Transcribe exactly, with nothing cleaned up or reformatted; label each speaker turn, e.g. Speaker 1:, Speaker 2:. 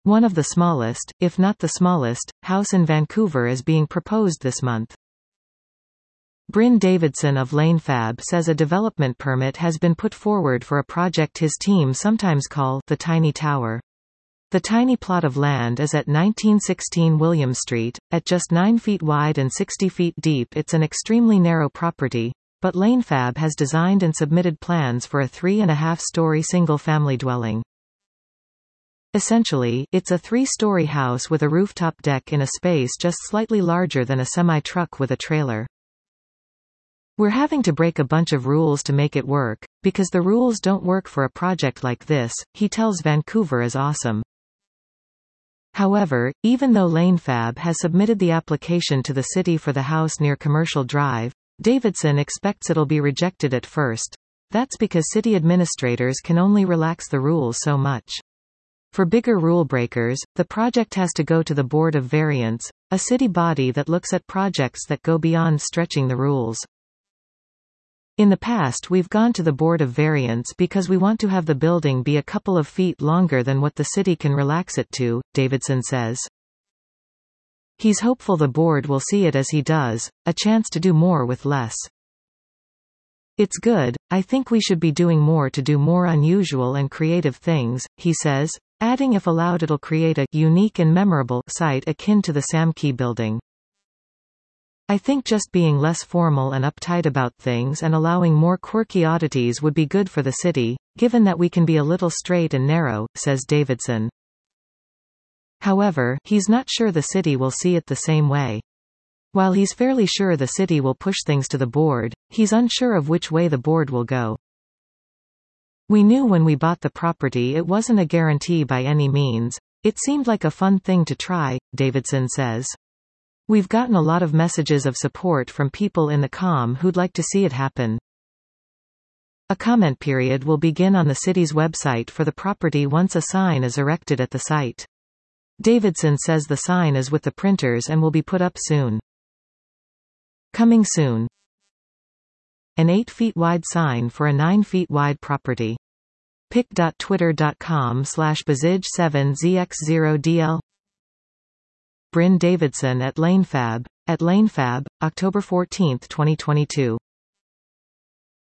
Speaker 1: One of the smallest, if not the smallest, house in Vancouver is being proposed this month. Bryn Davidson of Lanefab says a development permit has been put forward for a project his team sometimes call the Tiny Tower. The tiny plot of land is at nineteen sixteen William Street, at just nine feet wide and sixty feet deep. It's an extremely narrow property, but Lanefab has designed and submitted plans for a three and a half story single-family dwelling. Essentially, it's a three-story house with a rooftop deck in a space just slightly larger than a semi-truck with a trailer. We're having to break a bunch of rules to make it work, because the rules don't work for a project like this, he tells Vancouver is Awesome. However, even though Lanefab has submitted the application to the city for the house near Commercial Drive, Davidson expects it'll be rejected at first. That's because city administrators can only relax the rules so much. For bigger rule breakers, the project has to go to the Board of Variance, a city body that looks at projects that go beyond stretching the rules. In the past we've gone to the Board of Variance because we want to have the building be a couple of feet longer than what the city can relax it to, Davidson says. He's hopeful the board will see it as he does, a chance to do more with less. It's good, I think we should be doing more to do more unusual and creative things, he says, adding if allowed it'll create a unique and memorable site akin to the Sam Key building. I think just being less formal and uptight about things and allowing more quirky oddities would be good for the city, given that we can be a little straight and narrow, says Davidson. However, he's not sure the city will see it the same way. While he's fairly sure the city will push things to the board, he's unsure of which way the board will go. We knew when we bought the property it wasn't a guarantee by any means. It seemed like a fun thing to try, Davidson says. We've gotten a lot of messages of support from people in the comm who'd like to see it happen. A comment period will begin on the city's website for the property once a sign is erected at the site. Davidson says the sign is with the printers and will be put up soon. Coming soon. An eight feet wide sign for a nine feet wide property. pic dot twitter dot com slash bazige seven z x zero d l Bryn Davidson at Lanefab, at Lanefab, October fourteenth twenty twenty-two.